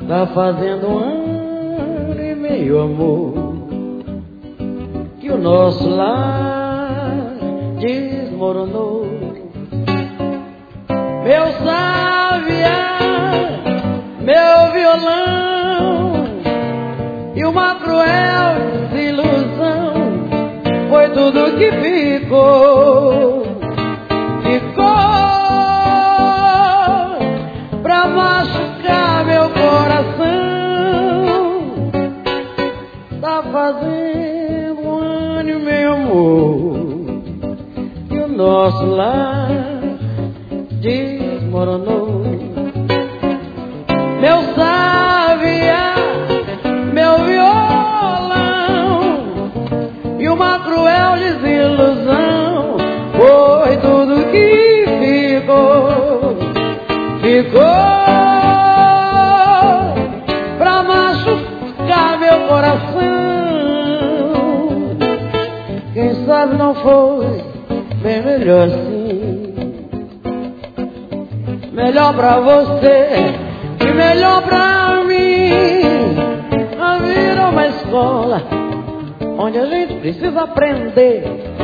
Tá fazendo 1 ano e meio, amor, que o nosso lar desmoronou. Meu sabiá, meu violão e uma cruel desilusão foi tudo que ficou. Ficou pra machucar meu coração. Tá fazendo 1 ano e meio, amor, que o nosso lar desmoronou. Meu sabiá, meu violão e uma cruel desilusão foi tudo que ficou. Ficou pra machucar meu coração. Quem sabe não foi bem melhor assim. Melhor pra você e melhor pra mim. A vida é uma escola onde a gente precisa aprender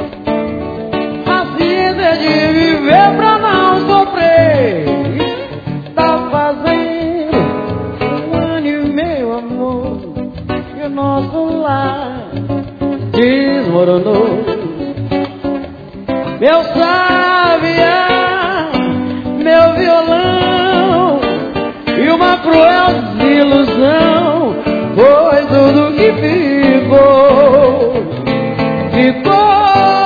a ciência de viver pra não sofrer. Tá fazendo 1 ano e meio, amor, e o nosso lar desmoronou. Meu sabiá, meu violão e uma cruel desilusão foi tudo que ficou. Ficou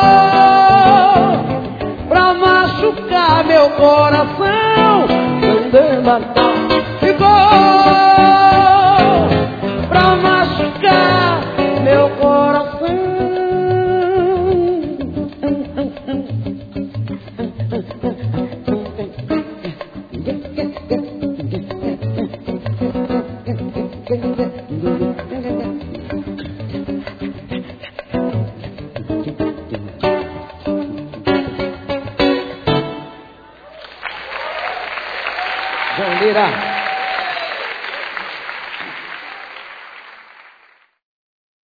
pra machucar meu coração. Ficou pra machucar meu coração. João Lira.